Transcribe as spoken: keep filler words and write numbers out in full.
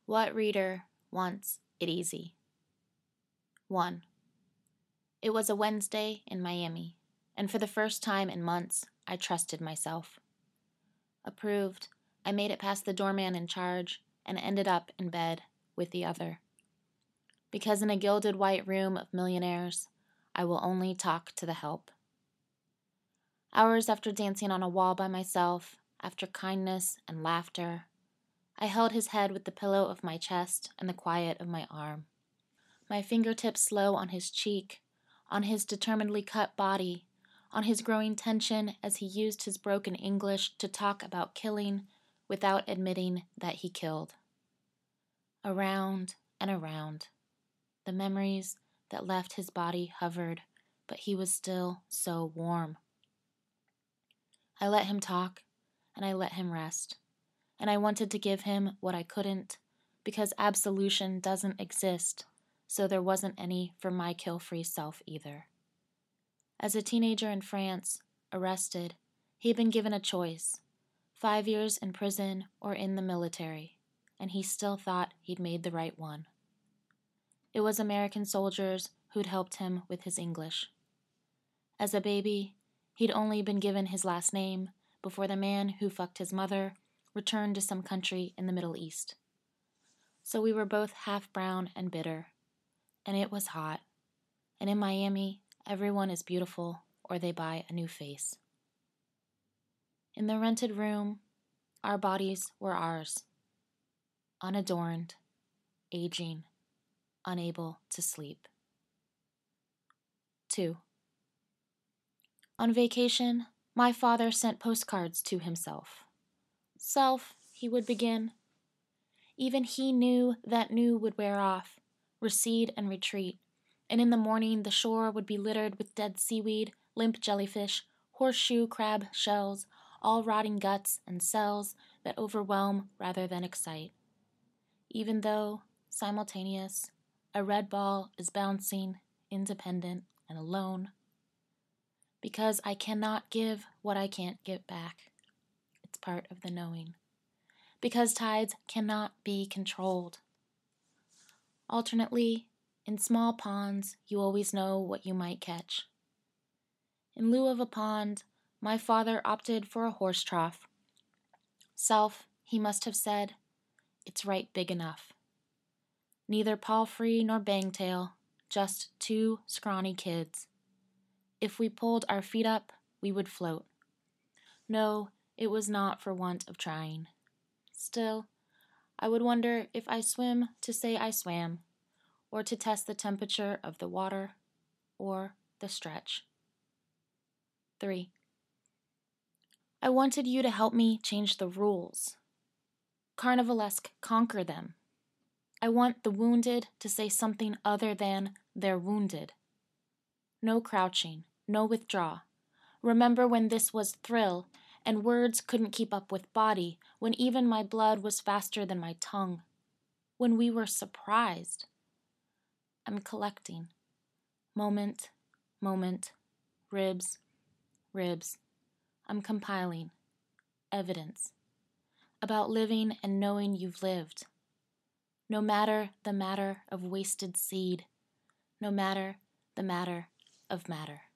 What reader wants it easy? one. It was a Wednesday in Miami, and for the first time in months, I trusted myself. Approved, I made it past the doorman in charge and ended up in bed with the other. Because in a gilded white room of millionaires, I will only talk to the help. Hours after dancing on a wall by myself, after kindness and laughter, I held his head with the pillow of my chest and the quiet of my arm. My fingertips slow on his cheek, on his determinedly cut body, on his growing tension as he used his broken English to talk about killing without admitting that he killed. Around and around, the memories that left his body hovered, but he was still so warm. I let him talk, and I let him rest, and I wanted to give him what I couldn't, because absolution doesn't exist, so there wasn't any for my kill-free self either. As a teenager in France, arrested, he had been given a choice, five years in prison or in the military, and he still thought he'd made the right one. It was American soldiers who'd helped him with his English. As a baby, he'd only been given his last name before the man who fucked his mother returned to some country in the Middle East. So we were both half brown and bitter, and it was hot, and in Miami, everyone is beautiful or they buy a new face. In the rented room, our bodies were ours, unadorned, aging, unable to sleep. Two. On vacation, my father sent postcards to himself. Self, he would begin. Even he knew that new would wear off, recede and retreat, and in the morning the shore would be littered with dead seaweed, limp jellyfish, horseshoe crab shells, all rotting guts and cells that overwhelm rather than excite. Even though, simultaneous, a red ball is bouncing, independent and alone. Because I cannot give what I can't get back. It's part of the knowing. Because tides cannot be controlled. Alternately, in small ponds, you always know what you might catch. In lieu of a pond, my father opted for a horse trough. Self, he must have said, it's right big enough. Neither palfrey nor bangtail, just two scrawny kids. If we pulled our feet up, we would float. No, it was not for want of trying. Still, I would wonder if I swim to say I swam, or to test the temperature of the water, or the stretch. Three. I wanted you to help me change the rules. Carnivalesque conquer them. I want the wounded to say something other than they're wounded. No crouching, no withdraw. Remember when this was thrill, and words couldn't keep up with body, when even my blood was faster than my tongue. When we were surprised. I'm collecting. Moment, moment, ribs, ribs. I'm compiling. Evidence. About living and knowing you've lived. No matter the matter of wasted seed. No matter the matter of matter.